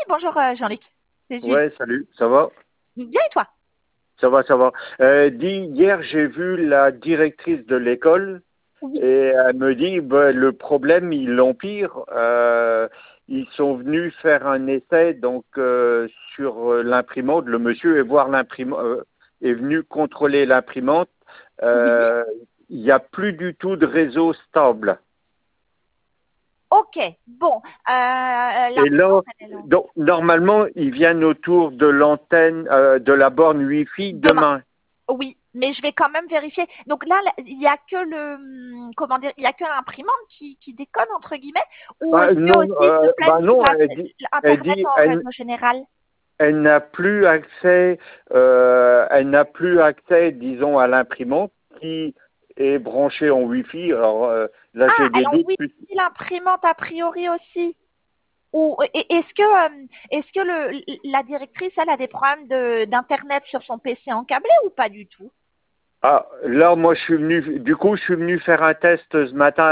bonjour Jean-Luc. C'est Julie. Ouais, salut, ça va? Bien et toi? Ça va, ça va. Hier, j'ai vu la directrice de l'école Oui. et elle me dit, ben, le problème, il empire. Ils sont venus faire un essai sur l'imprimante. Le monsieur est voir l'imprimante, est venu contrôler l'imprimante. Oui. Euh, Il n'y a plus du tout de réseau stable. Ok. Bon. Et là, L'imprimante, elle est lente. donc, normalement, ils viennent autour de l'antenne, de la borne Wi-Fi Demain. demain. Oui, mais je vais quand même vérifier. Donc là, il y a que comment dire, il y a que l'imprimante qui déconne entre guillemets, ou est-ce que Non, aussi se plaît sur non, elle Internet dit, en règle générale? elle n'a plus accès, disons, à l'imprimante qui est branchée en Wi-Fi. Alors là, Ah, j'ai des elle doutes. envoie l'imprimante a priori aussi. Ou est-ce que la directrice elle a des problèmes d'internet sur son PC en câblé ou pas du tout? Ah, là, moi, je suis venu faire un test ce matin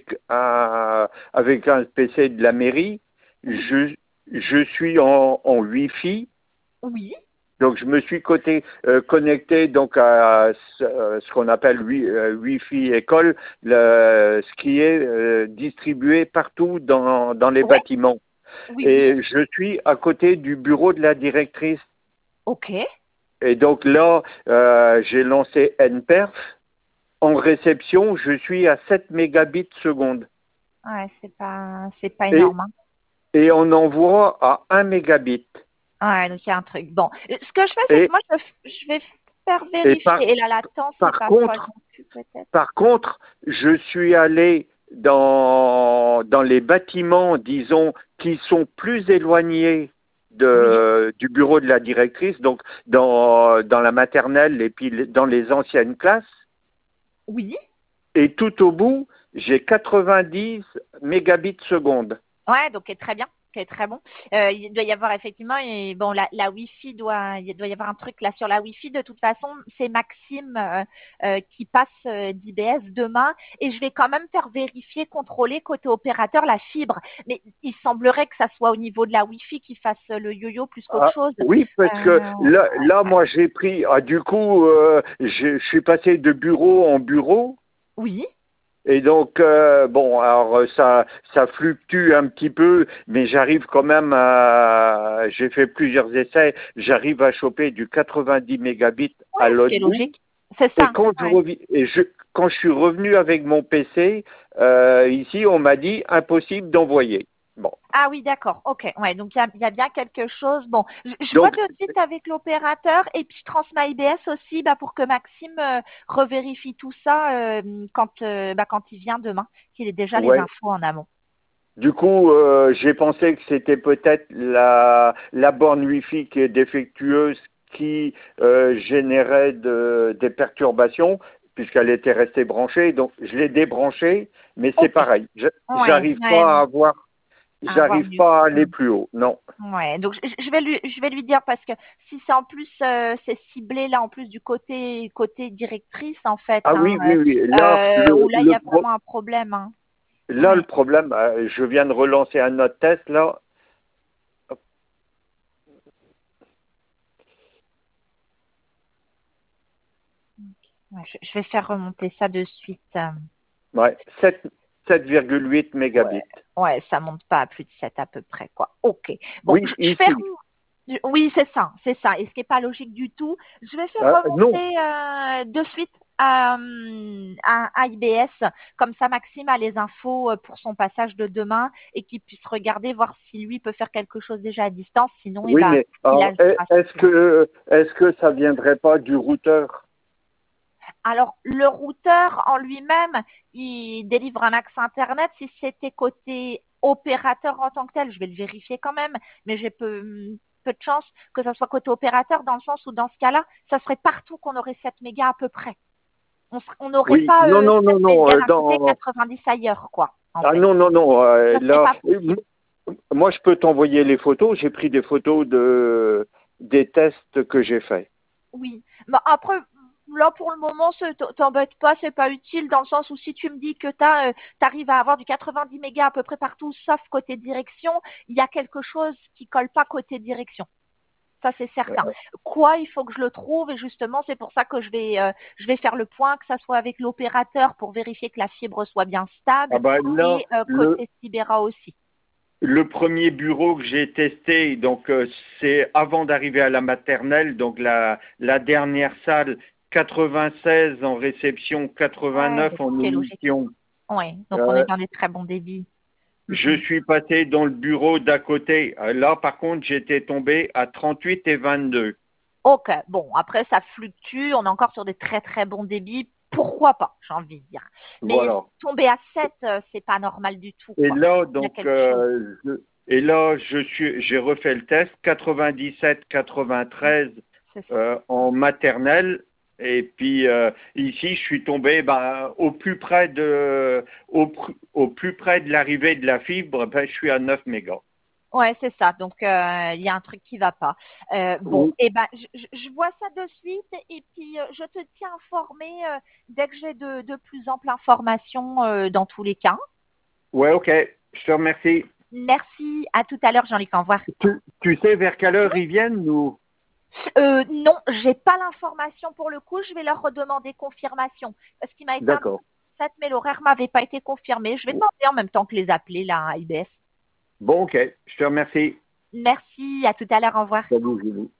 avec un PC de la mairie. Oui, Je suis en Wi-Fi. oui, Donc, je me suis connecté donc à ce qu'on appelle Wi-Fi école, ce qui est distribué partout dans les oui, bâtiments. oui, oui. Et je suis à côté du bureau de la directrice. Ok. Et donc là, j'ai lancé NPerf. En réception, je suis à 7 mégabits seconde. Ouais, c'est pas Et, énorme, hein. et on envoie à 1 mégabit. Ouais, donc il y a un truc. Bon, ce que je fais, c'est que Et, moi, je vais faire et vérifier. Et la latence, c'est par pas folle contre, non plus, peut-être. Par contre, je suis allé dans les bâtiments, disons, qui sont plus éloignés Oui, du bureau de la directrice, donc dans la maternelle et puis dans les anciennes classes. oui. Et tout au bout, j'ai 90 mégabits seconde. Ouais, donc très bien, très bon. Il doit y avoir effectivement, et bon, la Wi-Fi il doit y avoir un truc là sur la Wi-Fi. De toute façon, c'est Maxime qui passe d'IBS demain, et je vais quand même faire vérifier, contrôler côté opérateur la fibre. Mais il semblerait que ça soit au niveau de la Wi-Fi qui fasse le yo-yo plus qu'autre Ah, chose. oui, parce que là, Ouais. moi, j'ai pris, du coup, je suis passé de bureau en bureau. Oui. Et donc, bon, alors ça fluctue un petit peu, mais j'arrive quand même j'ai fait plusieurs essais, j'arrive à choper du 90 mégabits à Ouais, ce qui l'autre est bout. logique. C'est Et ça. Ouais. quand je suis revenu avec mon PC, ici, on m'a dit impossible d'envoyer. Bon, Ah oui, d'accord. Ok. Ouais, donc il y a bien quelque chose. Bon, je vois donc, de suite avec l'opérateur et puis je transmets à IBS aussi bah, pour que Maxime revérifie tout ça quand il vient demain, qu'il ait déjà les ouais. infos en amont. Du coup, j'ai pensé que c'était peut-être la borne Wi-Fi qui est défectueuse qui générait des perturbations puisqu'elle était restée branchée. Donc, je l'ai débranchée, mais c'est Ok. pareil. Ouais, ouais. À voir J'arrive mieux. pas à aller Hmm. plus haut. Non. Ouais, donc je vais lui dire parce que si c'est en plus c'est ciblé là en plus du côté directrice en fait, Ah hein, oui, oui, oui. où là il y a vraiment un problème, hein. Là, le Ouais. problème, je viens de relancer un autre test là. Ouais, je vais faire remonter ça de suite. Ouais, 7,8 Ouais, mégabits. ouais, ça monte pas à plus de 7 à peu près, quoi. Ok. Bon, Oui, je fais ici. oui, c'est ça, c'est ça. Et ce qui est pas logique du tout, je vais faire Non. remonter de suite à IBS. Comme ça, Maxime a les infos pour son passage de demain et qu'il puisse regarder, voir si lui peut faire quelque chose déjà à distance. Sinon, Oui, mais il alors, ajoutera sur. est-ce que ça viendrait pas du routeur? Alors, le routeur en lui-même, il délivre un accès Internet. Si c'était côté opérateur en tant que tel, je vais le vérifier quand même, mais j'ai peu de chance que ça soit côté opérateur dans le sens où dans ce cas-là, ça serait partout qu'on aurait 7 mégas à peu près. On n'aurait Oui, pas non, non, 7 non, non. mégas d'un côté, 90 ailleurs, quoi, en Ah fait. non, non, non. Ça serait Là, pas possible. moi, je peux t'envoyer les photos. J'ai pris des photos des tests que j'ai faits. Oui. Bah, après, là, pour le moment, t'embête pas, c'est pas utile dans le sens où si tu me dis que t'arrives à avoir du 90 mégas à peu près partout, sauf côté direction, il y a quelque chose qui colle pas côté direction. Ça, c'est certain. Quoi, il faut que je le trouve et justement, c'est pour ça que je vais faire le point, que ça soit avec l'opérateur pour vérifier que la fibre soit bien Ah stable bah là, et côté Sibera aussi. le premier bureau que j'ai testé, donc c'est avant d'arriver à la maternelle, donc la dernière salle, 96 en réception, Ouais, 89 donc en c'est logique. émission. Ouais, donc on Euh, est dans des très bons débits. Mm, je mm. suis passé dans le bureau d'à côté. Là, par contre, j'étais tombé à 38 et 22. Ok, bon, après ça fluctue, on est encore sur des très très bons débits, pourquoi pas, j'ai envie de dire. Mais Voilà. tomber à 7, c'est pas normal du tout, Et quoi. là, Il y a donc, quelque chose. et là, j'ai refait le test, 97, 93 C'est ça. en maternelle. Et puis ici, je suis tombé au plus près de l'arrivée de la fibre, ben, je suis à 9 mégas. Ouais, c'est ça. Donc il y a un truc qui va pas. Bon, Oui. eh ben, je vois ça de suite et puis je te tiens informé dès que j'ai de plus amples informations dans tous les cas. Ouais, ok. Je te remercie. Merci. À tout à l'heure, Jean-Luc. Au revoir. Tu sais vers quelle heure ils viennent ou? Non, j'ai pas l'information pour le coup. Je vais leur redemander confirmation. Parce qu'il m'a été un D'accord. 7, mais l'horaire m'avait pas été confirmé. Je vais demander en même temps que les appeler là à IBS. Bon, ok. Je te remercie. Merci. À tout à l'heure. Au revoir. Salut, Julie.